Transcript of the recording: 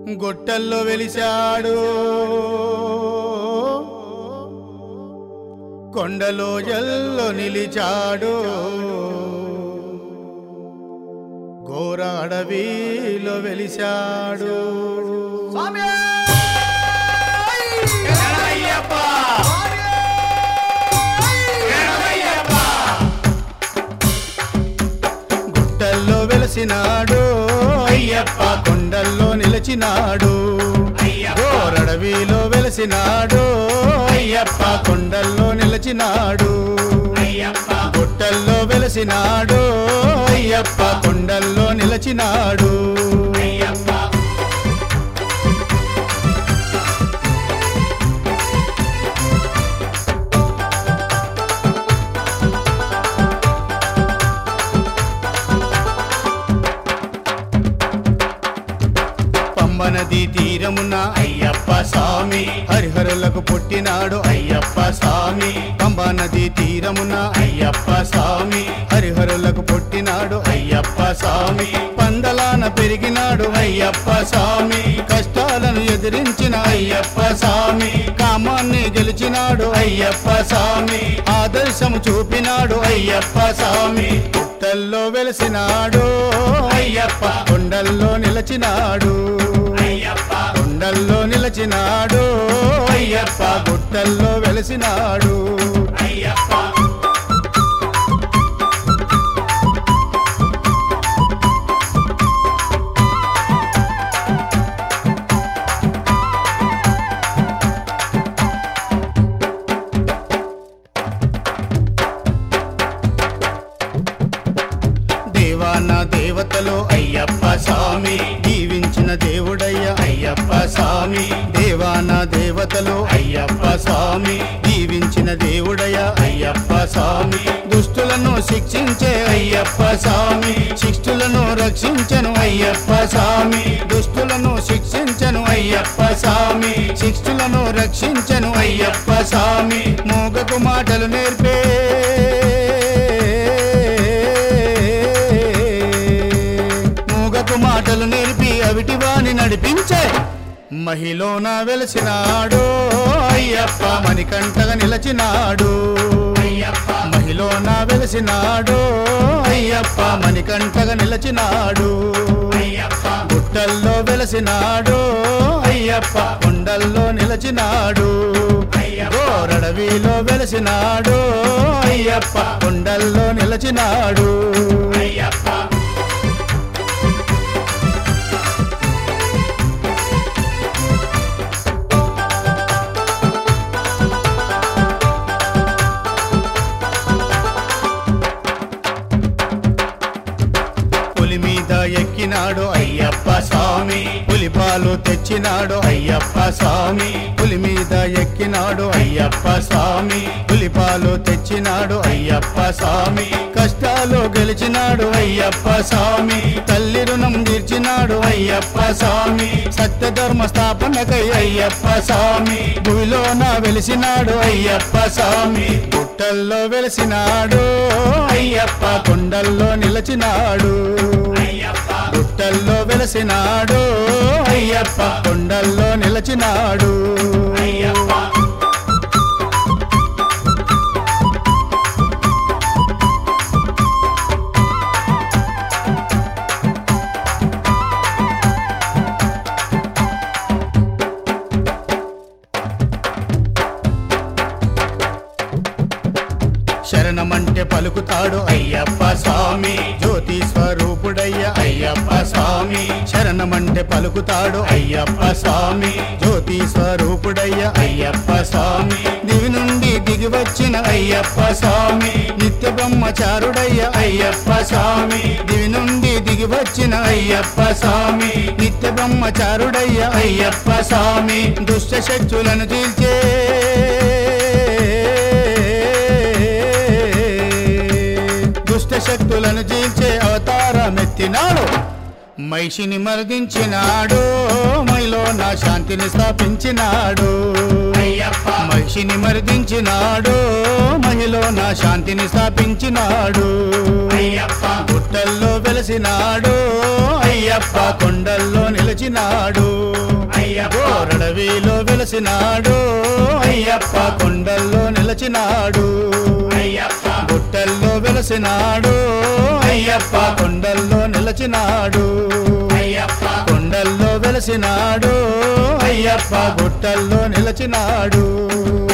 గుట్టల్లో వెలిశాడు, కొండలో జల్లో నిలిచాడు, ఘోర అడవిలో వెలిశాడు. గుట్టల్లో వెలిసినాడు అయ్యప్ప, కొండల్లో నిలిచినాడు, ఘోరడవిలో వెలిసినాడు అయ్యప్ప, కొండల్లో నిలిచినాడు, గుట్టల్లో వెలిసినాడు అయ్యప్ప, కొండల్లో నిలిచినాడు. నది తీరమున అయ్యప్ప స్వామి, హరిహరులకు పుట్టినాడు అయ్యప్ప స్వామి. పంబా నది తీరమున అయ్యప్ప స్వామి, హరిహరులకు పుట్టినాడు అయ్యప్ప స్వామి. పందలాన పెరిగినాడు అయ్యప్ప స్వామి, కష్టాలను ఎదిరించిన అయ్యప్ప స్వామి. కామాన్ని గెలిచినాడు అయ్యప్ప స్వామి, ఆదర్శము చూపినాడు అయ్యప్ప స్వామి. గుట్టల్లో వెలిసినాడు అయ్యప్ప, కొండల్లో నిలిచినాడు, కొండల్లో నిలిచినాడు అయ్యప్ప, గుట్టల్లో వెలిసినాడు. దేవాన దేవతలు అయ్యప్ప స్వామి, దీవించిన దేవుడయ్య అయ్యప్ప స్వామి. దేవాన దేవతలు అయ్యప్ప స్వామి, దీవించిన దేవుడయ్య అయ్యప్ప స్వామి. దుష్టులను శిక్షించే అయ్యప్ప స్వామి, శిష్టులను రక్షించను అయ్యప్ప స్వామి. దుష్టులను శిక్షించను అయ్యప్ప స్వామి, శిష్టులను రక్షించను అయ్యప్ప స్వామి. మూగకు మాటలు నేర్పే మాటలు నేర్పి అవిటివాని నడిపించే మహిలోన వెలిసినాడు అయ్యప్ప, మణికంఠగా నిలచినాడు. మహిలోన వెలిసినాడు అయ్యప్ప, మణికంఠగా నిలచినాడు. గుట్టల్లో వెలిసినాడు అయ్యప్ప, కొండల్లో నిలచినాడు, ఘోరడవిలో వెలిసినాడు అయ్యప్ప, కొండల్లో నిలచినాడు. పులి మీద ఎక్కినాడు అయ్యప్ప స్వామి, పులిపాలు తెచ్చినాడు అయ్యప్ప స్వామి. పులి మీద ఎక్కినాడు అయ్యప్ప స్వామి, పులిపాలు తెచ్చినాడు అయ్యప్ప స్వామి. కష్టాలు గెలిచినాడు అయ్యప్ప స్వామి, తల్లి రుణం తీర్చినాడు అయ్యప్ప స్వామి. సత్యధర్మ స్థాపనకై అయ్యప్ప స్వామి, భూమిలోన వెలిసినాడు అయ్యప్ప స్వామి. గుట్టల్లో వెలిసినాడు అయ్యప్ప, కొండల్లో నిలిచినాడు, గుట్టల్లో వెలిసినాడు అయ్యప్ప, కొండల్లో నిలిచినాడు. శరణమంటే పలుకుతాడు అయ్యప్ప స్వామి, జ్యోతి స్వరూపుడయ్య అయ్యప్ప స్వామి. శరణమంటే పలుకుతాడు అయ్యప్ప స్వామి, జ్యోతి స్వరూపుడయ్య అయ్యప్ప స్వామి. దివి నుండి దిగి వచ్చిన అయ్యప్ప స్వామి, నిత్య బ్రహ్మచారుడయ్య అయ్యప్ప స్వామి. దివి నుండి దిగి వచ్చిన అయ్యప్ప స్వామి, నిత్య బ్రహ్మచారుడయ్య అయ్యప్ప స్వామి. దుష్ట శక్తులను చీల్చే శక్తులను జీల్చే అవతారమెత్తినాడు మహిషిని మర్దించినాడు మైలో నా శాంతిని స్థాపించినాడు మహిషిని మర్దించినాడు మహిలో నా శాంతిని స్థాపించినాడు గుట్టల్లో వెలసినాడు అయ్యప్ప కొండల్లో నిలిచినాడు అడవిలో వెలసినాడు అయ్యప్ప కొండల్లో నిలిచినాడు గుట్టల్లో వెలసినాడు అయ్యప్ప కొండల్లో నిలిచినాడు కొండల్లో వెలసినాడు అయ్యప్ప గుట్టల్లో నిలిచినాడు